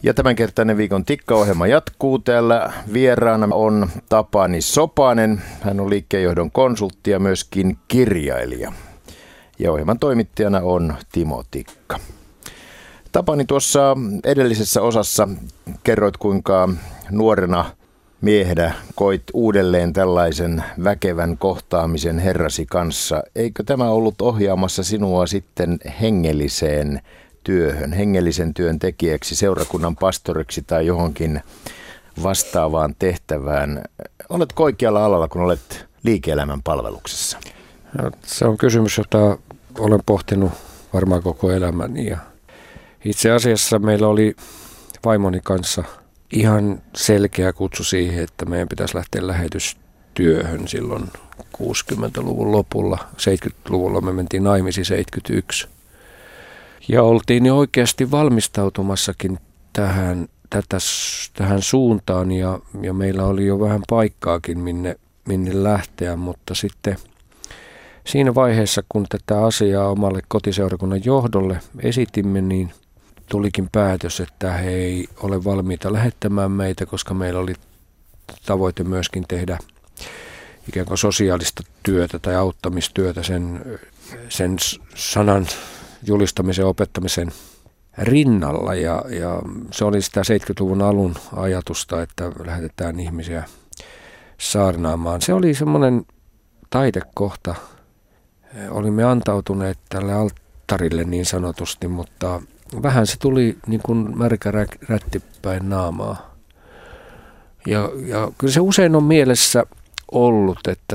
Ja tämänkertainen viikon Tikka-ohjelma jatkuu. Täällä vieraana on Tapani Sopanen. Hän on liikkeenjohdon konsultti ja myöskin kirjailija. Ja ohjelman toimittajana on Timo Tikka. Tapani, tuossa edellisessä osassa kerroit, kuinka nuorena miehenä koit uudelleen tällaisen väkevän kohtaamisen Herrasi kanssa. Eikö tämä ollut ohjaamassa sinua sitten hengelliseen työhön, hengellisen työn tekijäksi, seurakunnan pastoriksi tai johonkin vastaavaan tehtävään? Oletko oikealla alalla, kun olet liike-elämän palveluksessa? No, se on kysymys, jota olen pohtinut varmaan koko elämäni. Ja itse asiassa meillä oli vaimoni kanssa ihan selkeä kutsu siihen, että meidän pitäisi lähteä lähetystyöhön silloin 60-luvun lopulla. 70-luvulla me mentiin naimisiin 71. Ja oltiin jo oikeasti valmistautumassakin tähän suuntaan ja meillä oli jo vähän paikkaakin minne lähteä, mutta sitten siinä vaiheessa, kun tätä asiaa omalle kotiseurakunnan johdolle esitimme, niin tulikin päätös, että he ei ole valmiita lähettämään meitä, koska meillä oli tavoite myöskin tehdä ikään kuin sosiaalista työtä tai auttamistyötä sen sanan julistamisen ja opettamisen rinnalla. Ja se oli sitä 70-luvun alun ajatusta, että lähetetään ihmisiä saarnaamaan. Se oli semmoinen taidekohta. Olimme antautuneet tälle alttarille niin sanotusti, mutta vähän se tuli niin kuin märkä rätti päin naamaa. Ja kyllä se usein on mielessä ollut, että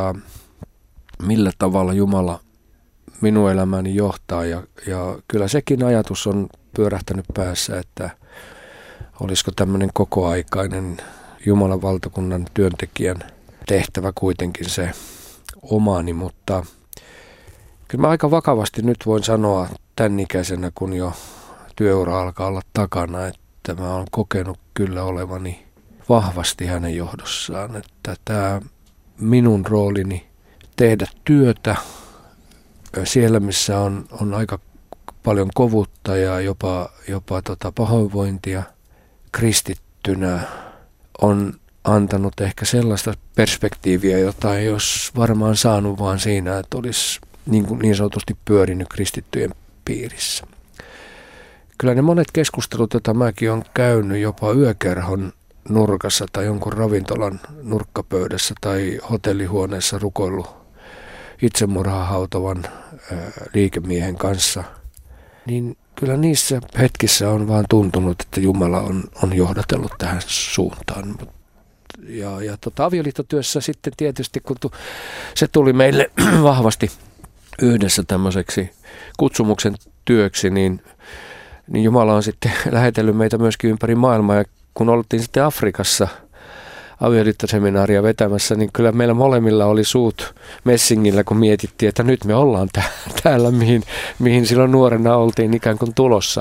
millä tavalla Jumala minun elämäni johtaa. Ja kyllä sekin ajatus on pyörähtänyt päässä, että olisiko tämmöinen kokoaikainen Jumalan valtakunnan työntekijän tehtävä kuitenkin se omani, mutta kyllä mä aika vakavasti nyt voin sanoa tämän ikäisenä, kun jo työura alkaa olla takana, että mä oon kokenut kyllä olevani vahvasti hänen johdossaan, että tämä minun roolini tehdä työtä siellä, missä on aika paljon kovuutta ja jopa pahoinvointia kristittynä, on antanut ehkä sellaista perspektiiviä, jota ei olisi varmaan saanut vaan siinä, että olisi niin sanotusti pyörinyt kristittyjen piirissä. Kyllä ne monet keskustelut, joita mäkin olen käynyt jopa yökerhon nurkassa tai jonkun ravintolan nurkkapöydässä tai hotellihuoneessa rukoillut itsemurhaa hautavan liikemiehen kanssa, niin kyllä niissä hetkissä on vaan tuntunut, että Jumala on johdatellut tähän suuntaan. Ja avioliittotyössä sitten tietysti, kun se tuli meille vahvasti yhdessä tämmöiseksi kutsumuksen työksi, niin Jumala on sitten lähetellyt meitä myöskin ympäri maailmaa. Ja kun oltiin sitten Afrikassa avioliittoseminaaria vetämässä, niin kyllä meillä molemmilla oli suut messingillä, kun mietittiin, että nyt me ollaan täällä, mihin silloin nuorena oltiin ikään kuin tulossa.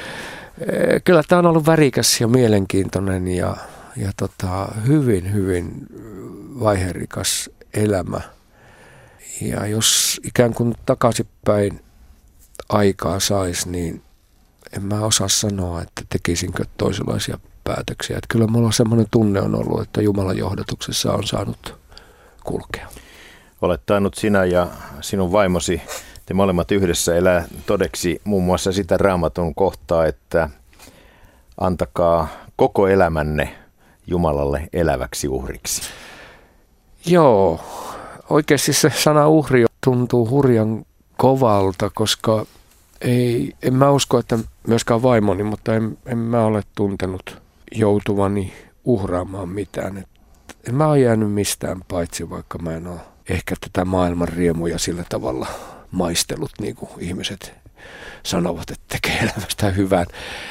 Kyllä tämä on ollut värikäs ja mielenkiintoinen ja hyvin, hyvin vaiherikas elämä. Ja jos ikään kuin takaisinpäin aikaa saisi, niin en mä osaa sanoa, että tekisinkö toisenlaisia päätöksiä. Että kyllä mulla semmoinen tunne on ollut, että Jumalan johdatuksessa on saanut kulkea. Olet tainnut sinä ja sinun vaimosi, te molemmat yhdessä elää todeksi muun muassa sitä Raamatun kohtaa, että antakaa koko elämänne Jumalalle eläväksi uhriksi. Joo, oikeasti se sana uhri tuntuu hurjan kovalta, koska en mä usko, että myöskään vaimoni, mutta en mä ole tuntenut joutuvani uhraamaan mitään. En mä ole jäänyt mistään paitsi, vaikka mä en ole ehkä tätä maailman riemuja sillä tavalla maistellut, niin kuin ihmiset sanovat, että tekee elämästä hyvän.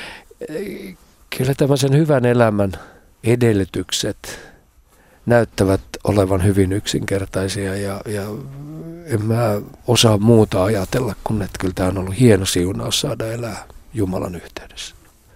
Kyllä tämmöisen hyvän elämän edellytykset näyttävät olevan hyvin yksinkertaisia ja en mä osaa muuta ajatella, kun että kyllä tämä on ollut hieno siunaus saada elää Jumalan yhteydessä.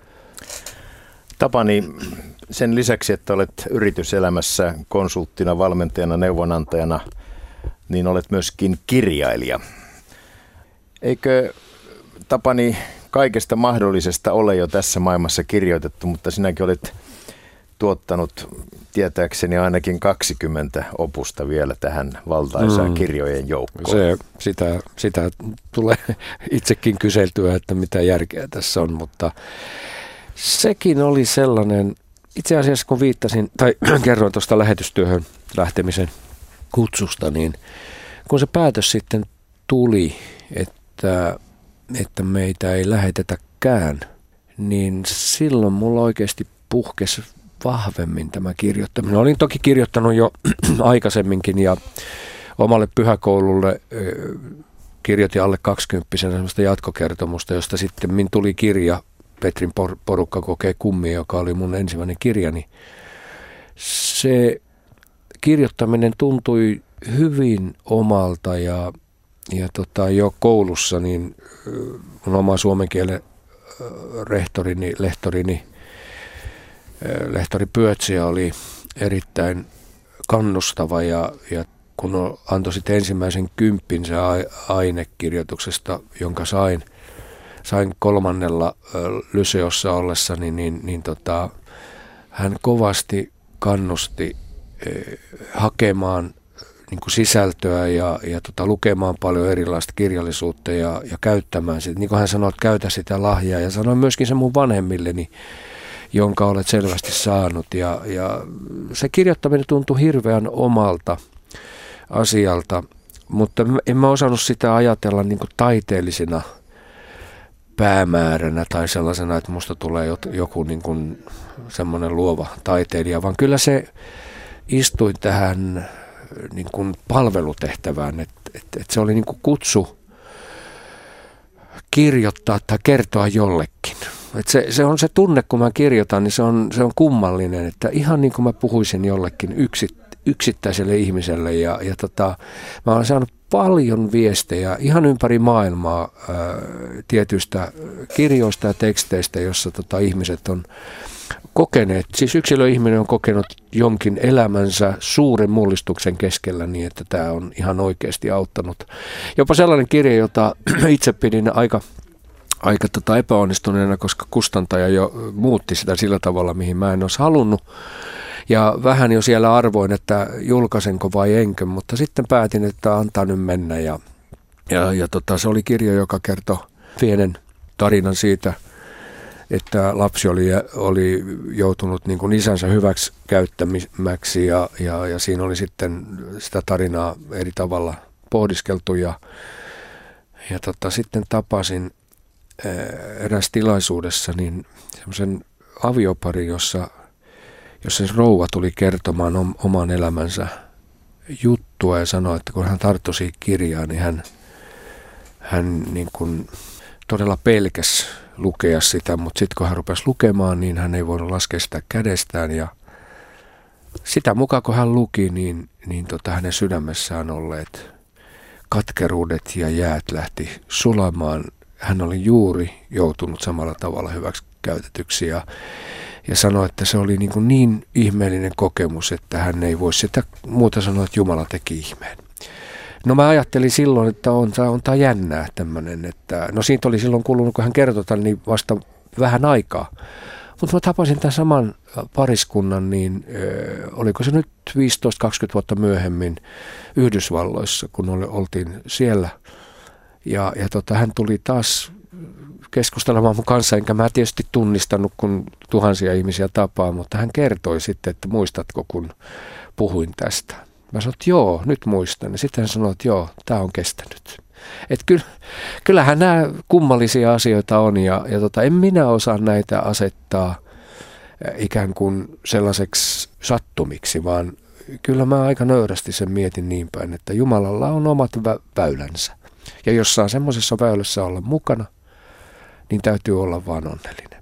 Tapani, sen lisäksi, että olet yrityselämässä konsulttina, valmentajana, neuvonantajana, niin olet myöskin kirjailija. Eikö, Tapani, kaikesta mahdollisesta ole jo tässä maailmassa kirjoitettu, mutta sinäkin olet tuottanut tietääkseni ainakin 20 opusta vielä tähän valtaisaan kirjojen joukkoon. Sitä tulee itsekin kyseltyä, että mitä järkeä tässä on, mutta sekin oli sellainen, itse asiassa kun viittasin tai kerroin tuosta lähetystyöhön lähtemisen kutsusta, niin kun se päätös sitten tuli, että meitä ei lähetetäkään, niin silloin mulla oikeasti puhkesi vahvemmin tämä kirjoittaminen. Olin toki kirjoittanut jo aikaisemminkin ja omalle pyhäkoululle kirjoitin alle 20 sellaista jatkokertomusta, josta sitten tuli kirja Petrin porukka kokee kummia, joka oli mun ensimmäinen kirjani. Se kirjoittaminen tuntui hyvin omalta ja jo koulussa niin mun oma suomen kielen lehtori Pyötsiä oli erittäin kannustava ja kun antoi sitten ensimmäisen 10 se ainekirjoituksesta, jonka sain 3. lyseossa ollessani, niin hän kovasti kannusti hakemaan niin kuin sisältöä ja lukemaan paljon erilaista kirjallisuutta ja käyttämään sitä. Niin kuin hän sanoi, että käytä sitä lahjaa ja sanoi myöskin se mun vanhemmilleni, jonka olet selvästi saanut. Ja se kirjoittaminen tuntui hirveän omalta asialta, mutta en mä osannut sitä ajatella niin kuin taiteellisena päämääränä tai sellaisena, että musta tulee joku niin kuin semmoinen luova taiteilija, vaan kyllä se istui tähän niin kuin palvelutehtävään, että se oli niin kuin kutsu kirjoittaa tai kertoa jollekin. Että se on se tunne, kun mä kirjoitan, niin se on kummallinen, että ihan niin kuin mä puhuisin jollekin yksittäiselle ihmiselle ja mä olen saanut paljon viestejä ihan ympäri maailmaa tietyistä kirjoista ja teksteistä, jossa ihmiset on kokeneet, siis yksilöihminen on kokenut jonkin elämänsä suuren mullistuksen keskellä niin, että tämä on ihan oikeasti auttanut. Jopa sellainen kirja, jota itse pidin aika epäonnistuneena, koska kustantaja jo muutti sitä sillä tavalla, mihin mä en olisi halunnut. Ja vähän jo siellä arvoin, että julkaisenko vai enkö, mutta sitten päätin, että antaa nyt mennä. Ja se oli kirja, joka kertoi pienen tarinan siitä, että lapsi oli joutunut niin kuin isänsä hyväksi käyttämäksi ja siinä oli sitten sitä tarinaa eri tavalla pohdiskeltu. Ja sitten tapasin eräs tilaisuudessa niin semmoisen avioparin, jossa se rouva tuli kertomaan oman elämänsä juttua ja sanoi, että kun hän tarttui siihen kirjaan, niin hän niin kuin todella pelkäsi lukea sitä, mutta sitten kun hän rupesi lukemaan, niin hän ei voinut laskea sitä kädestään ja sitä mukaan kun hän luki, niin hänen sydämessään olleet katkeruudet ja jäät lähti sulamaan. Hän oli juuri joutunut samalla tavalla hyväksi käytetyksi ja sanoi, että se oli niin ihmeellinen kokemus, että hän ei voi sitä muuta sanoa, että Jumala teki ihmeen. No mä ajattelin silloin, että on tämä jännää tämmöinen, että no siitä oli silloin kulunut, kun hän kertoi tämän, niin vasta vähän aikaa. Mutta mä tapasin tämän saman pariskunnan, niin oliko se nyt 15-20 vuotta myöhemmin Yhdysvalloissa, kun oltiin siellä. Ja hän tuli taas keskustelemaan mun kanssa, enkä mä tietysti tunnistanut, kun tuhansia ihmisiä tapaa, mutta hän kertoi sitten, että muistatko, kun puhuin tästä. Mä sanoin, että joo, nyt muistan. Ja sitten hän sanoi, että joo, tämä on kestänyt. Että kyllähän nämä kummallisia asioita on ja en minä osaa näitä asettaa ikään kuin sellaiseksi sattumiksi, vaan kyllä mä aika nöyrästi sen mietin niin päin, että Jumalalla on omat väylänsä. Ja jos saa semmoisessa väylässä olla mukana, niin täytyy olla vaan onnellinen.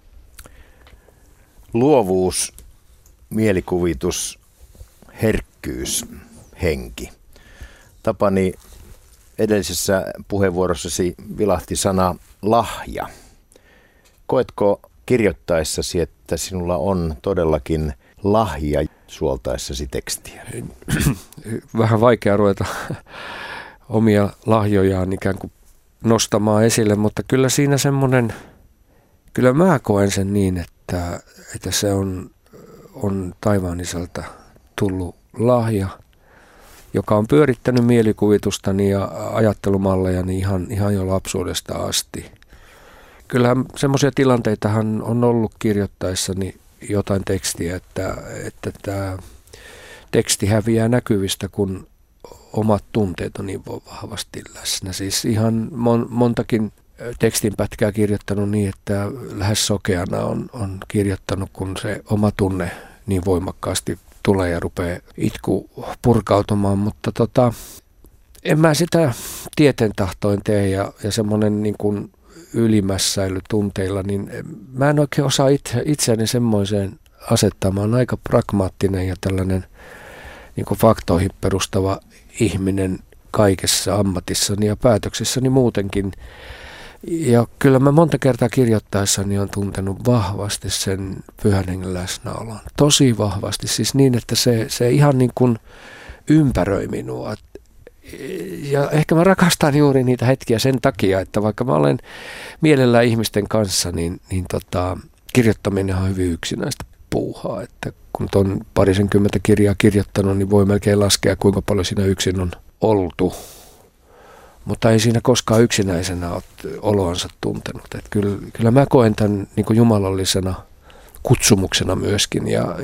Luovuus, mielikuvitus, herkkyys, henki. Tapani, edellisessä puheenvuorossasi vilahti sana lahja. Koetko kirjoittaessasi, että sinulla on todellakin lahja suoltaessasi tekstiä? Vähän vaikea ruveta omia lahjojaan ikään kuin nostamaan esille, mutta kyllä siinä semmoinen, kyllä mä koen sen niin, että se on taivaan isältä tullut lahja, joka on pyörittänyt mielikuvitustani ja ajattelumallejani ihan jo lapsuudesta asti. Kyllähän semmoisia tilanteitahan on ollut kirjoittaessani jotain tekstiä, että tämä teksti häviää näkyvistä, kun omat tunteet on niin vahvasti läsnä. Siis ihan montakin tekstinpätkää kirjoittanut niin, että lähes sokeana on kirjoittanut, kun se oma tunne niin voimakkaasti tulee ja rupeaa itku purkautumaan, mutta en mä sitä tieten tahtoin tee ja semmoinen niin kuin ylimässäily tunteilla, niin mä en oikein osaa itseäni semmoiseen asettamaan. Aika pragmaattinen ja tällainen niin kuin faktoihin perustava ihminen kaikessa ammatissani ja päätöksissäni muutenkin. Ja kyllä mä monta kertaa kirjoittaessani on tuntenut vahvasti sen Pyhän Hengen läsnäolon. Tosi vahvasti, siis niin, että se ihan niin kuin ympäröi minua. Ja ehkä mä rakastan juuri niitä hetkiä sen takia, että vaikka mä olen mielellään ihmisten kanssa, niin kirjoittaminen on hyvin yksinäistä puuhaa. Että kun on 20 kirjaa kirjoittanut, niin voi melkein laskea, kuinka paljon siinä yksin on oltu. Mutta ei siinä koskaan yksinäisenä ole oloansa tuntenut. Että kyllä mä koen tämän niin kuin jumalallisena kutsumuksena myöskin. Ja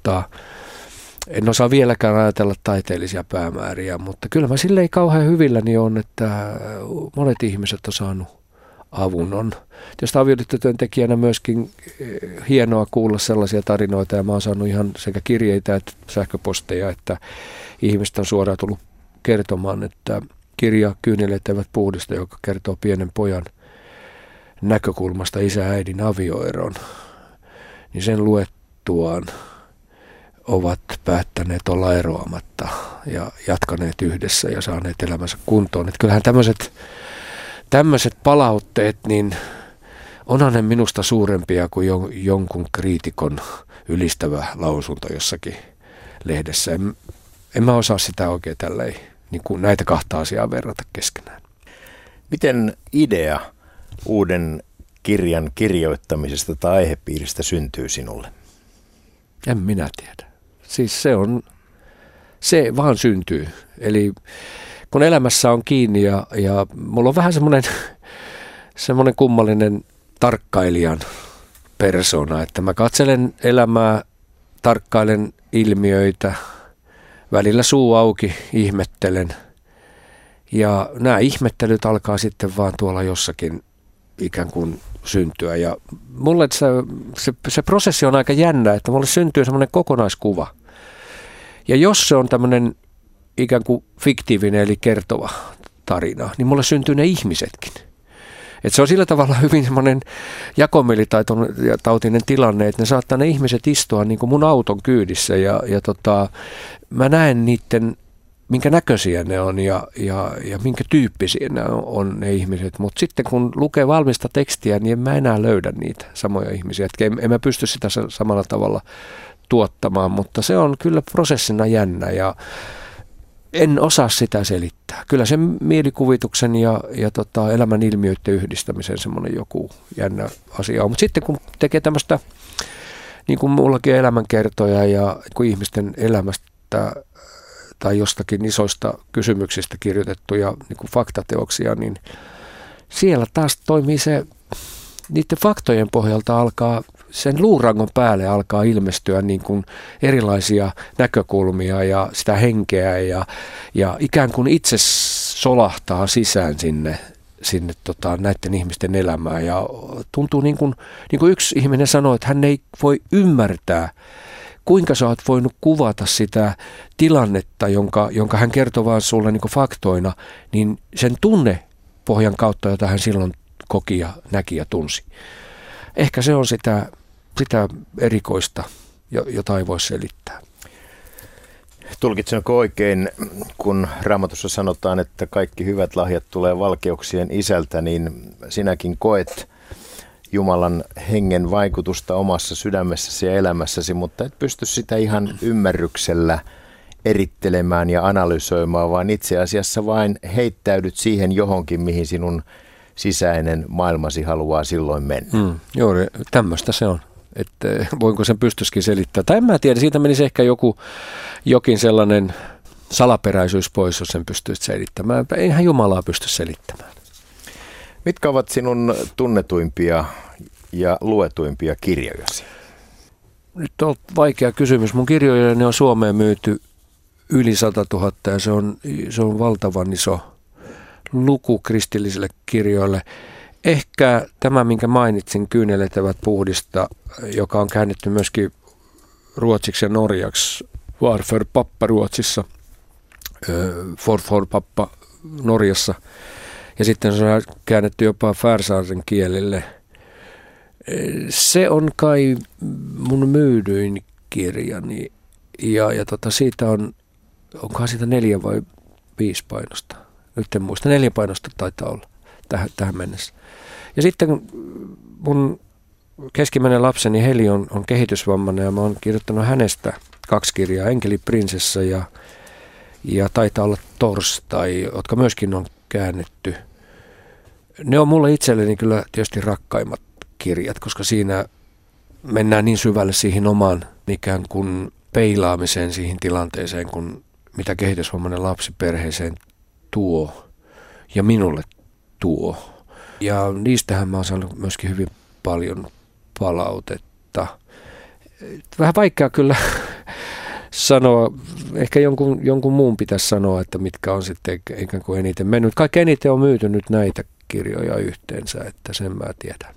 en osaa vieläkään ajatella taiteellisia päämääriä, mutta kyllä mä silleen kauhean hyvilläni on, että monet ihmiset on saanut avun. On tietysti avioliittotyöntekijänä myöskin hienoa kuulla sellaisia tarinoita, ja mä oon saanut ihan sekä kirjeitä että sähköposteja, että ihmiset on suoraan tullut kertomaan, että kirja Kyyneleet eivät puhdista, joka kertoo pienen pojan näkökulmasta isä ja äidin avioeron, niin sen luettuaan ovat päättäneet olla eroamatta ja jatkaneet yhdessä ja saaneet elämänsä kuntoon. Että kyllähän tämmöiset palautteet, niin onhan ne minusta suurempia kuin jonkun kriitikon ylistävä lausunto jossakin lehdessä. En mä osaa sitä oikein tälleen niin kuin näitä kahta asiaa verrata keskenään. Miten idea uuden kirjan kirjoittamisesta tai aihepiiristä syntyy sinulle? En minä tiedä. Siis se vaan syntyy. Eli kun elämässä on kiinni ja mulla on vähän semmoinen kummallinen tarkkailijan persona, että mä katselen elämää, tarkkailen ilmiöitä, välillä suu auki, ihmettelen. Ja nämä ihmettelyt alkaa sitten vaan tuolla jossakin ikään kuin syntyä. Ja mulle se prosessi on aika jännä, että mulle syntyy semmoinen kokonaiskuva. Ja jos se on tämmöinen ikään kuin fiktiivinen eli kertova tarina, niin mulle syntyy ne ihmisetkin. Että se on sillä tavalla hyvin semmoinen jakomielitautinen tilanne, että ne saattaa ne ihmiset istua niin kuin mun auton kyydissä ja mä näen niiden, minkä näköisiä ne on ja minkä tyyppisiä ne on ne ihmiset. Mutta sitten kun lukee valmista tekstiä, niin en mä enää löydä niitä samoja ihmisiä. Et en mä pysty sitä samalla tavalla tuottamaan, mutta se on kyllä prosessina jännä ja en osaa sitä selittää. Kyllä sen mielikuvituksen ja elämän ilmiöiden yhdistämisen semmoinen joku jännä asia on. Mutta sitten kun tekee tämmöistä, niin kuin mullakin elämänkertoja ja kun ihmisten elämästä tai jostakin isoista kysymyksistä kirjoitettuja niin kuin faktateoksia, niin siellä taas toimii se, niiden faktojen pohjalta alkaa, sen luurangon päälle alkaa ilmestyä niin kuin erilaisia näkökulmia ja sitä henkeä ja ikään kuin itse solahtaa sisään sinne näiden ihmisten elämään ja tuntuu niin kuin yksi ihminen sanoi, että hän ei voi ymmärtää, kuinka sä oot voinut kuvata sitä tilannetta, jonka hän kertoo vaan sulle niin kuin faktoina, niin sen tunnepohjan kautta, jota hän silloin koki ja näki ja tunsi. Ehkä se on sitä erikoista, jota ei voi selittää. Tulkitsenko oikein, kun Raamatussa sanotaan, että kaikki hyvät lahjat tulee valkeuksien isältä, niin sinäkin koet Jumalan hengen vaikutusta omassa sydämessäsi ja elämässäsi, mutta et pysty sitä ihan ymmärryksellä erittelemään ja analysoimaan, vaan itse asiassa vain heittäydyt siihen johonkin, mihin sinun sisäinen maailmasi haluaa silloin mennä. Joo, tämmöistä se on. Että voinko sen pystyisikin selittää. Tai en mä tiedä, siitä menisi ehkä jokin sellainen salaperäisyys pois, jos sen pystyisi selittämään. Eihän Jumalaa pysty selittämään. Mitkä ovat sinun tunnetuimpia ja luetuimpia kirjojasi? Nyt on vaikea kysymys. Mun kirjoja ne on Suomeen myyty yli 100 000 ja se on valtavan iso luku kristillisille kirjoille. Ehkä tämä, minkä mainitsin, Kyyneletävät puhdista, joka on käännetty myöskin ruotsiksi ja norjaksi. Var för pappa Ruotsissa, for pappa Norjassa. Ja sitten se on käännetty jopa färsaaren kielelle. Se on kai mun myydyin kirjani. Ja siitä onkohan siitä 4 vai 5 painosta. Nyt en muista, 4 painosta taitaa olla tähän mennessä. Ja sitten mun keskimmäinen lapseni Heli on kehitysvammainen ja mä oon kirjoittanut hänestä 2 kirjaa, Enkeliprinsessa ja taitaa olla Torstai, jotka myöskin on käännetty. Ne on mulle itselleni kyllä tietysti rakkaimmat kirjat, koska siinä mennään niin syvälle siihen omaan ikään kuin peilaamiseen siihen tilanteeseen, kun mitä kehitysvammainen lapsi perheeseen tuo ja minulle tuo. Ja niistähän mä oon saanut myöskin hyvin paljon palautetta. Vähän vaikea kyllä sanoa, ehkä jonkun muun pitäisi sanoa, että mitkä on sitten ikään kuin eniten mennyt. Kaikkein eniten on myyty nyt näitä kirjoja yhteensä, että sen mä tiedän.